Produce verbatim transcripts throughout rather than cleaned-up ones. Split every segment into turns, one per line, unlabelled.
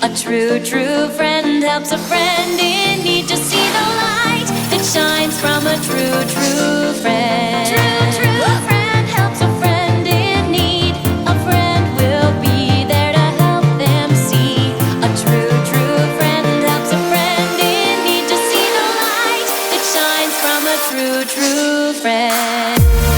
true, true friend helps a friend in need to see the light that shines from a true, true friend. True, true friend helps a friend in need. A friend will be there to help them see. A true, true friend helps a friend in need to see the light that shines from a true, true friend.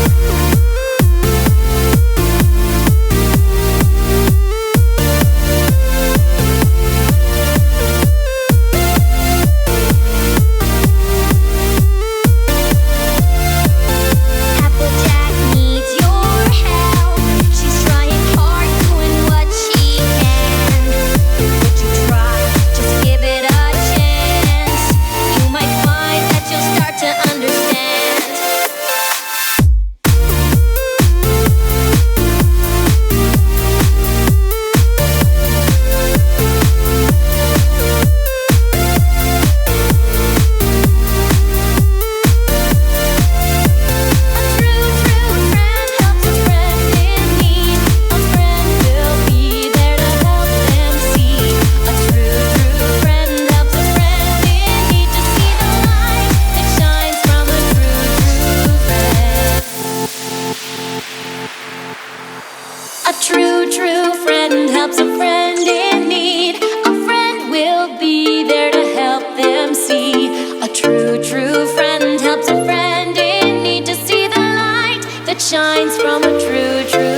A true, true friend helps a friend in need. A friend will be there to help them see. A true, true friend helps a friend in need to see the light that shines from a true, true